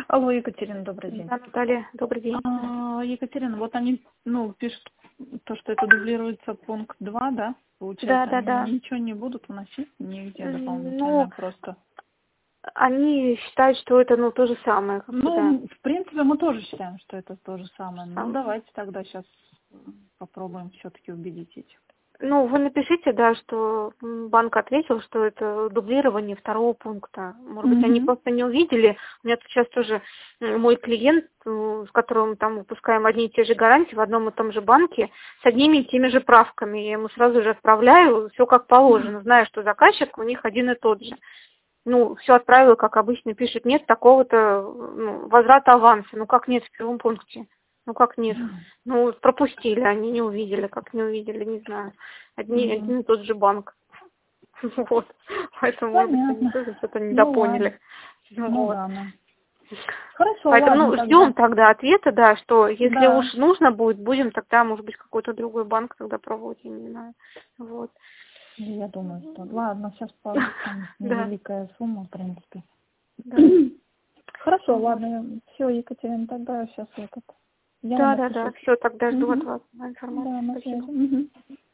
Алло, Екатерина, добрый день. Да, Наталья, добрый день. Екатерина, вот они, пишут то, что это дублируется пункт 2, да? Получается, Да. они ничего не будут вносить нигде дополнительно, Ну, просто. они считают, что это, то же самое. В принципе, мы тоже считаем, что это то же самое. Ну, давайте тогда сейчас попробуем все-таки убедить этих. Вы напишите, да, что банк ответил, что это дублирование второго пункта. Может быть, они просто не увидели. У меня тут сейчас тоже мой клиент, с которым там выпускаем одни и те же гарантии в одном и том же банке, с одними и теми же правками. Я ему сразу же отправляю, все как положено, зная, что заказчик у них один и тот же. Все отправила, как обычно пишет, нет такого-то возврата аванса. Как нет в первом пункте? Как нет? Пропустили, они не увидели, как не увидели, не знаю. Один и тот же банк. Поэтому, может быть, они тоже что-то недопоняли. Ладно. Хорошо, Поэтому, ладно, ждем тогда ответа, да, что если Да. уж нужно будет, будем тогда, может быть, какой-то другой банк тогда пробовать, я не знаю. Я думаю, что... Ладно, сейчас там невеликая сумма, в принципе. Да. Хорошо, ладно. Все, Екатерина, тогда сейчас Да. Все, тогда жду от вас информацию. Да, на Спасибо. связи.